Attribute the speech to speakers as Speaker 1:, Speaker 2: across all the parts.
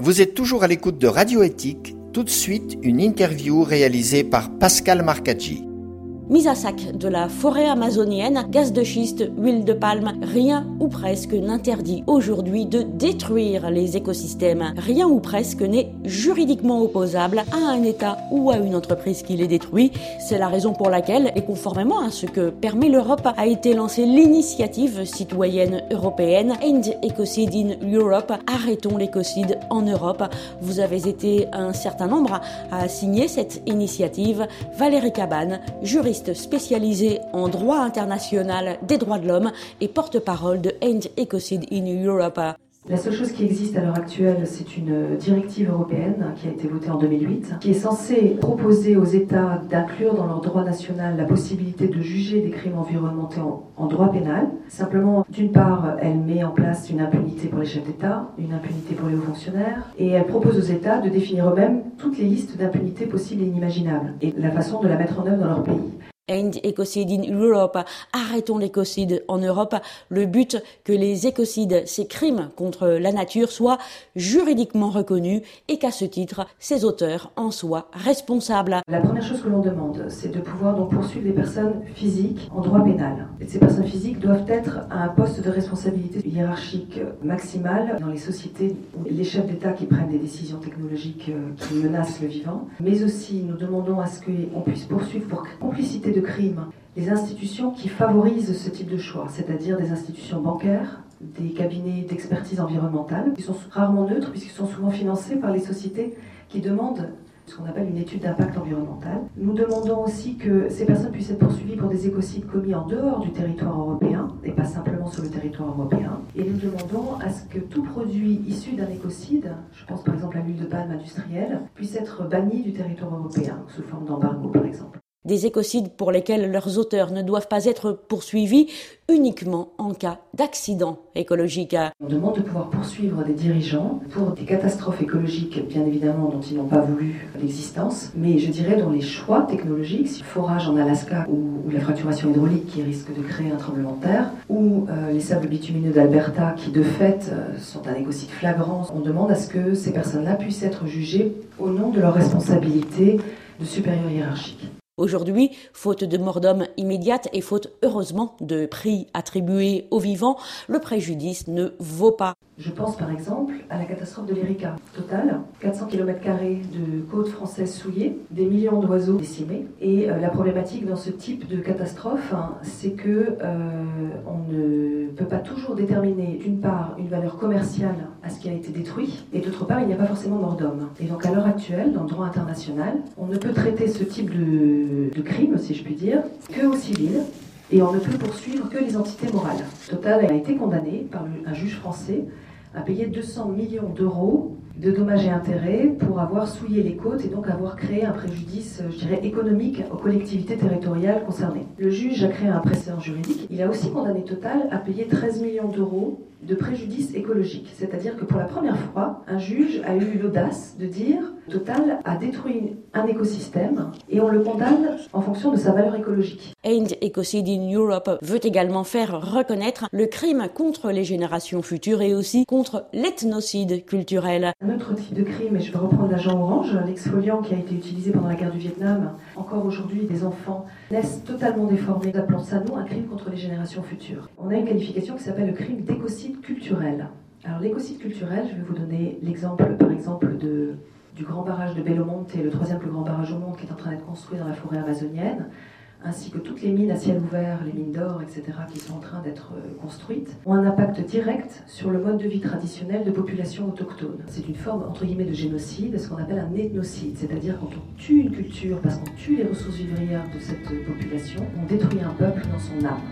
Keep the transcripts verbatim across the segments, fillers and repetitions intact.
Speaker 1: Vous êtes toujours à l'écoute de Radio Éthique. Tout de suite, une interview réalisée par Pascal Marcaggi.
Speaker 2: Mise à sac de la forêt amazonienne, gaz de schiste, huile de palme, rien ou presque n'interdit aujourd'hui de détruire les écosystèmes. Rien ou presque n'est juridiquement opposable à un État ou à une entreprise qui les détruit. C'est la raison pour laquelle, et conformément à ce que permet l'Europe, a été lancée l'initiative citoyenne européenne End Ecocide in Europe. Arrêtons l'écocide en Europe. Vous avez été un certain nombre à signer cette initiative. Valérie Cabane, juriste spécialisée en droit international des droits de l'homme et porte-parole de End Ecocide in Europe.
Speaker 3: La seule chose qui existe à l'heure actuelle, c'est une directive européenne qui a été votée en deux mille huit, qui est censée proposer aux États d'inclure dans leur droit national la possibilité de juger des crimes environnementaux en, en droit pénal. Simplement, d'une part, elle met en place une impunité pour les chefs d'État, une impunité pour les hauts fonctionnaires, et elle propose aux États de définir eux-mêmes toutes les listes d'impunité possibles et inimaginables, et la façon de la mettre en œuvre dans leur pays.
Speaker 2: End Ecocide in Europe, arrêtons l'écocide en Europe. Le but, que les écocides, ces crimes contre la nature, soient juridiquement reconnus et qu'à ce titre, ces auteurs en soient responsables.
Speaker 3: La première chose que l'on demande, c'est de pouvoir donc poursuivre des personnes physiques en droit pénal. Et ces personnes physiques doivent être à un poste de responsabilité hiérarchique maximale dans les sociétés où les chefs d'État qui prennent des décisions technologiques qui menacent le vivant. Mais aussi, nous demandons à ce qu'on puisse poursuivre pour complicité de crimes les institutions qui favorisent ce type de choix, c'est-à-dire des institutions bancaires, des cabinets d'expertise environnementale, qui sont rarement neutres puisqu'ils sont souvent financés par les sociétés qui demandent ce qu'on appelle une étude d'impact environnemental. Nous demandons aussi que ces personnes puissent être poursuivies pour des écocides commis en dehors du territoire européen et pas simplement sur le territoire européen. Et nous demandons à ce que tout produit issu d'un écocide, je pense par exemple à l'huile de palme industrielle, puisse être banni du territoire européen sous forme d'embargo par exemple.
Speaker 2: Des écocides pour lesquels leurs auteurs ne doivent pas être poursuivis uniquement en cas d'accident écologique.
Speaker 3: On demande de pouvoir poursuivre des dirigeants pour des catastrophes écologiques, bien évidemment, dont ils n'ont pas voulu l'existence, mais je dirais dans les choix technologiques, le forage en Alaska ou, ou la fracturation hydraulique qui risque de créer un tremblement de terre, ou euh, les sables bitumineux d'Alberta qui de fait euh, sont un écocide flagrant. On demande à ce que ces personnes-là puissent être jugées au nom de leur responsabilité de supérieur hiérarchique.
Speaker 2: Aujourd'hui, faute de mort d'homme immédiate et faute heureusement de prix attribués aux vivants, le préjudice ne vaut pas.
Speaker 3: Je pense par exemple à la catastrophe de l'Erika. Total, quatre cents kilomètres carrés de côtes françaises souillées, des millions d'oiseaux décimés. Et euh, la problématique dans ce type de catastrophe, hein, c'est que euh, on ne peut pas toujours déterminer d'une part une valeur commerciale à ce qui a été détruit, et d'autre part il n'y a pas forcément mort d'homme. Et donc à l'heure actuelle, dans le droit international, on ne peut traiter ce type de, de crime, si je puis dire, que au civil. Et on ne peut poursuivre que les entités morales. Total a été condamné par un juge français à payer deux cents millions d'euros de dommages et intérêts pour avoir souillé les côtes et donc avoir créé un préjudice, je dirais, économique aux collectivités territoriales concernées. Le juge a créé un précédent juridique. Il a aussi condamné Total à payer treize millions d'euros de préjudice écologique. C'est-à-dire que pour la première fois, un juge a eu l'audace de dire Total a détruit un écosystème et on le condamne en fonction de sa valeur écologique.
Speaker 2: End Ecocide in Europe veut également faire reconnaître le crime contre les générations futures et aussi contre l'ethnocide culturel.
Speaker 3: Un autre type de crime, et je vais reprendre l'agent orange, l'exfoliant qui a été utilisé pendant la guerre du Vietnam. Encore aujourd'hui, des enfants naissent totalement déformés. Nous appelons ça, nous, un crime contre les générations futures. On a une qualification qui s'appelle le crime d'écocide culturel. Alors l'écocide culturel, je vais vous donner l'exemple, par exemple, de, du grand barrage de Belo Monte, le troisième plus grand barrage au monde qui est en train d'être construit dans la forêt amazonienne, ainsi que toutes les mines à ciel ouvert, les mines d'or, et cetera, qui sont en train d'être construites, ont un impact direct sur le mode de vie traditionnel de populations autochtones. C'est une forme, entre guillemets, de génocide, ce qu'on appelle un ethnocide, c'est-à-dire quand on tue une culture, parce qu'on tue les ressources vivrières de cette population, on détruit un peuple dans son âme.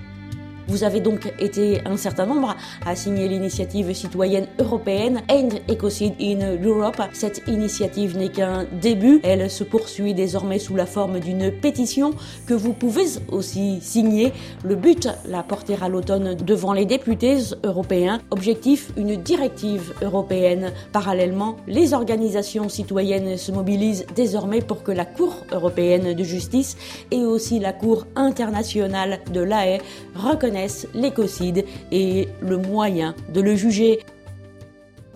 Speaker 2: Vous avez donc été un certain nombre à signer l'initiative citoyenne européenne End Ecocide in Europe. Cette initiative n'est qu'un début. Elle se poursuit désormais sous la forme d'une pétition que vous pouvez aussi signer. Le but, la porter à l'automne devant les députés européens. Objectif, une directive européenne. Parallèlement, les organisations citoyennes se mobilisent désormais pour que la Cour européenne de justice et aussi la Cour internationale de La Haye reconnaissent l'écocide et le moyen de le juger.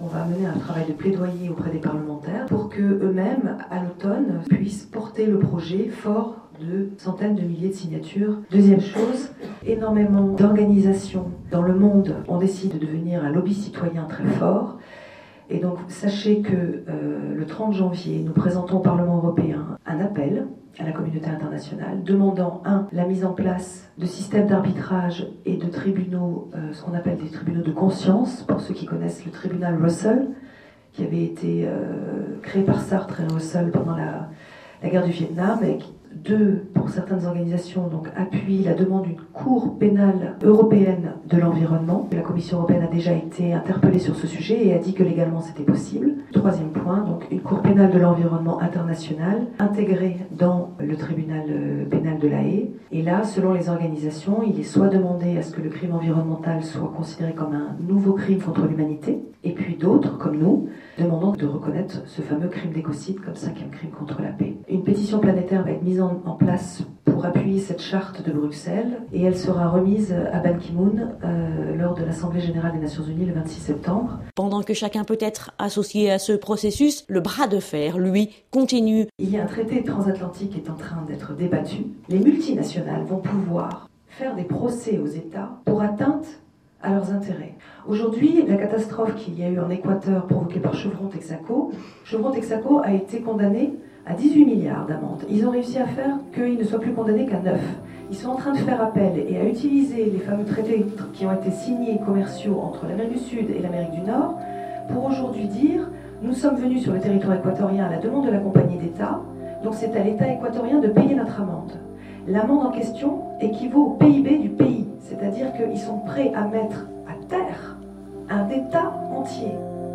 Speaker 3: On va mener un travail de plaidoyer auprès des parlementaires pour qu'eux-mêmes, à l'automne, puissent porter le projet fort de centaines de milliers de signatures. Deuxième chose, énormément d'organisations dans le monde ont décidé de devenir un lobby citoyen très fort. Et donc, sachez que euh, le trente janvier, nous présentons au Parlement européen un appel à la communauté internationale demandant, un, la mise en place de systèmes d'arbitrage et de tribunaux, euh, ce qu'on appelle des tribunaux de conscience, pour ceux qui connaissent le tribunal Russell, qui avait été euh, créé par Sartre et Russell pendant la, la guerre du Vietnam, et qui, deux, pour certaines organisations, donc, appuient la demande d'une cour pénale européenne de l'environnement. La Commission européenne a déjà été interpellée sur ce sujet et a dit que légalement c'était possible. Troisième point, donc une cour pénale de l'environnement internationale intégrée dans le tribunal pénal de La Haye. Et là, selon les organisations, il est soit demandé à ce que le crime environnemental soit considéré comme un nouveau crime contre l'humanité, et puis d'autres, comme nous, demandant de reconnaître ce fameux crime d'écocide comme cinquième crime contre la paix. Une pétition planétaire va être mise en, en place pour appuyer cette charte de Bruxelles et elle sera remise à Ban Ki-moon euh, lors de l'Assemblée générale des Nations Unies le vingt-six septembre.
Speaker 2: Pendant que chacun peut être associé à ce processus, le bras de fer, lui, continue.
Speaker 3: Il y a un traité transatlantique qui est en train d'être débattu. Les multinationales vont pouvoir faire des procès aux États pour atteinte à leurs intérêts. Aujourd'hui, la catastrophe qu'il y a eu en Équateur provoquée par Chevron Texaco, Chevron Texaco a été condamné à dix-huit milliards d'amendes. Ils ont réussi à faire qu'il ne soit plus condamné qu'à neuf. Ils sont en train de faire appel et à utiliser les fameux traités qui ont été signés commerciaux entre l'Amérique du Sud et l'Amérique du Nord pour aujourd'hui dire « Nous sommes venus sur le territoire équatorien à la demande de la compagnie d'État, donc c'est à l'État équatorien de payer notre amende. » L'amende en question équivaut au P I B du pays, c'est-à-dire qu'ils sont prêts à mettre à terre un État entier.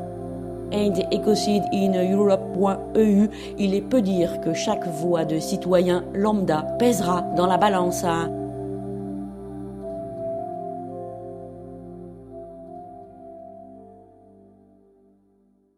Speaker 2: End Ecocide in Europe point E U, il est peu dire que chaque voix de citoyen lambda pèsera dans la balance à